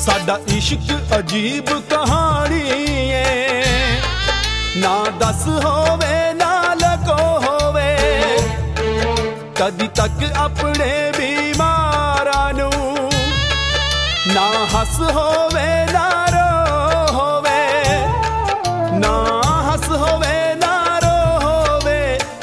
साडा इश्क अजीब कहानी है, ना दस होवे ना लको होवे। कदी तक अपने बीमारां नू ना हस होवे ना रो होवे, ना हस होवे ना रो होवे।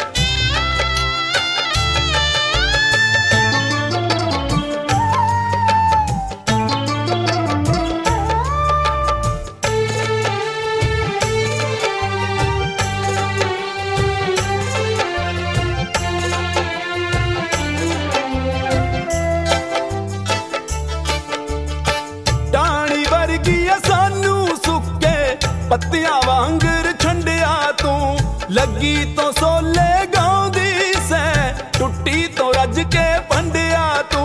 पत्तियां वांगर छंडिया तू लगी तो सोले गाउंदी सै, टुट्टी तो रज के पंडिया तू।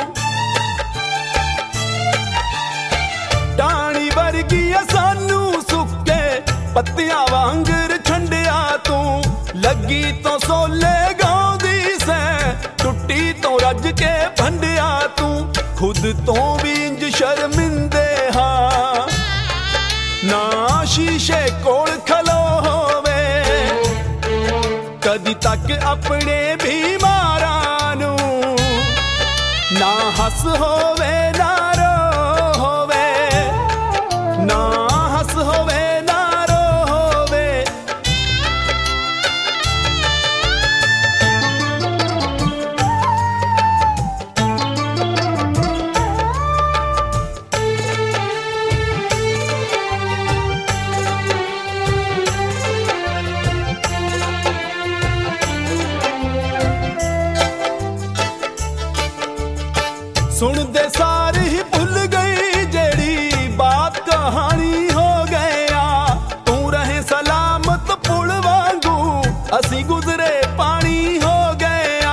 टाणी वर्गी सानू सुके पत्तियां वांगर छंडिया तू लगी तो सोले गाउंदी सै, टुट्टी तो रज के पंडिया तू। खुद तो भी इंज शर्मिंदे हाँ ना शीशे कोल खलो होवे। कदी तक अपने बीमारां नू ना हस होवे ना रो होवे, ना हस होवे ना रो होवे। सुन दे सारी ही भुल गई जेड़ी बात कहानी हो गया। तू रहे सलामत पुल वांगू असी गुजरे पानी हो गया।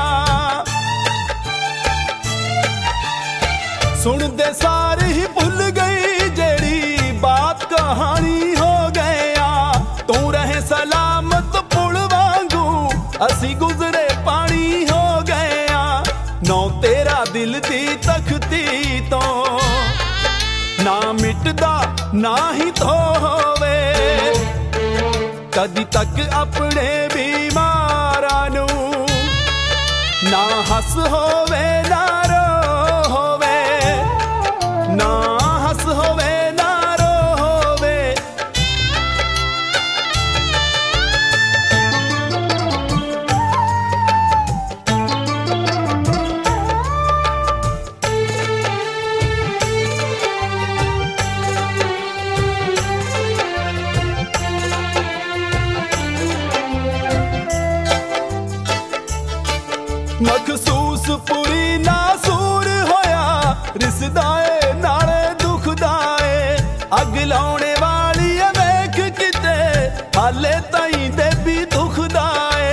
सुन दे सारी ही भुल गई जेड़ी बात कहानी हो गया। तू रहे सलामत पुल वांगू असी गुजरे पानी हो गया। नौ तेरा दिल दी तख्ती तो ना मिटदा ना ही तो होवे। कदी तक अपने बीमारां नू ना हस होवे ना रो होवे, ना हस होवे ना रो होवे। मखसूस पूरी नासूर होया रिसदाए नाले दुखदाए। अग लाने वाली वेख किते हाले ताई दे भी दुखदाए।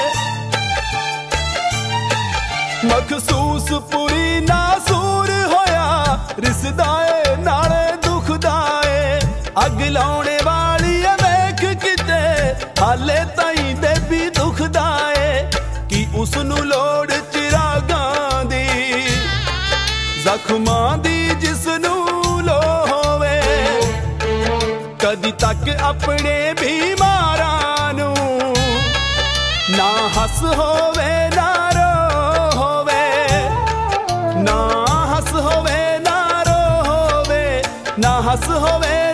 मखसूस पूरी नासूर होया रिसदाए नाले दुखदाए। अग लाने वाली वेख किते हाले ताई दे भी दुखदाए। कि उसनू लोड़ चिरागां दी जख्मां दी जिसनू लो होवे। कदी तक अपने बीमारां नू ना हस होवे ना रो होवे, ना हस होवे ना रो होवे, ना हस होवे